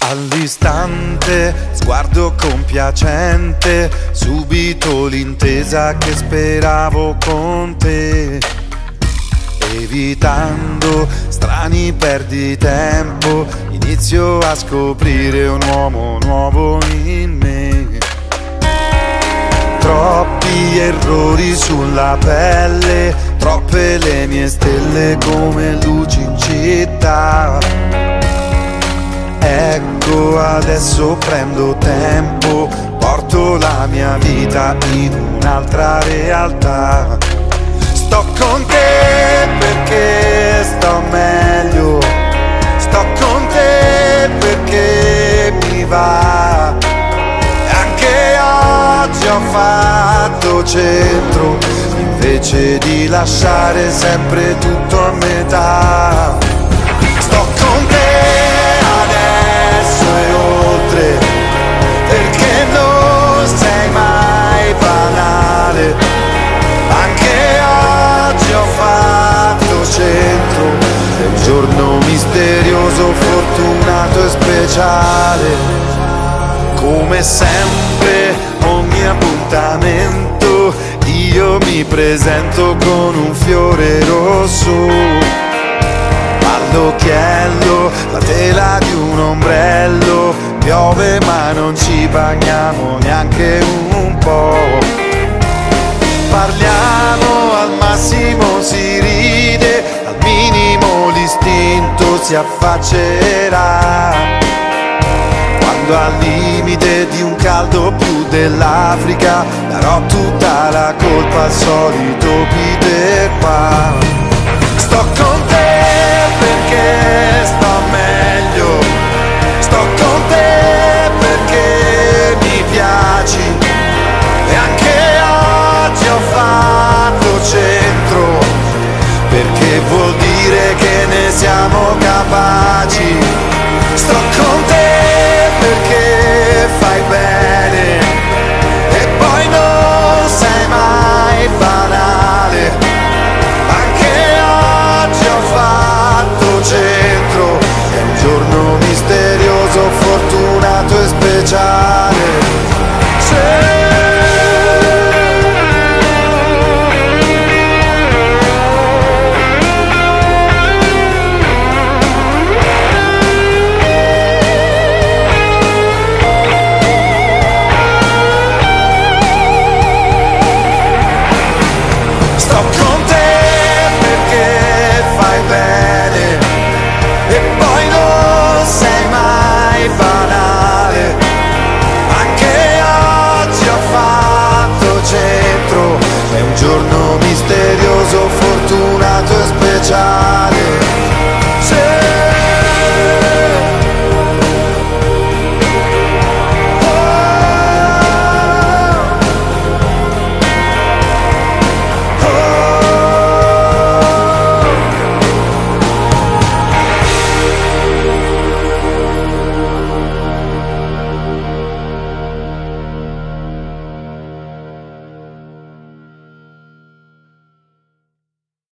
All'istante, sguardo compiacente, subito l'intesa che speravo con te. Evitando strani perditempo, inizio a scoprire un uomo nuovo in me. Troppi errori sulla pelle, troppe le mie stelle come luci in città. Ecco adesso prendo tempo, porto la mia vita in un'altra realtà. Sto con te perché sto meglio, sto con te perché mi va. E anche oggi ho fatto centro, invece di lasciare sempre tutto a metà. Sto con te adesso e oltre, perché non sei mai banale. Anche oggi ho fatto centro, è un giorno misterioso, fortunato e speciale. Come sempre, ogni appuntamento, io mi presento con un fiore rosso. All'occhiello, la tela di un ombrello, piove ma non ci bagniamo neanche un po'. Parliamo, al massimo si ride, al minimo l'istinto si affaccerà. Quando al limite di un caldo più dell'Africa, darò tutta la colpa al solito Peter Pan. Sto con te perché sto meglio, sto con te perché mi piaci. E anche oggi ho fatto centro, perché vuol dire che ne siamo capaci. Sto con te perché fai bene e poi non sei mai banale. Anche oggi ho fatto centro, è un giorno misterioso, fortunato e speciale. Sto con te perché fai bene e poi non sei mai banale. Anche oggi ho fatto centro,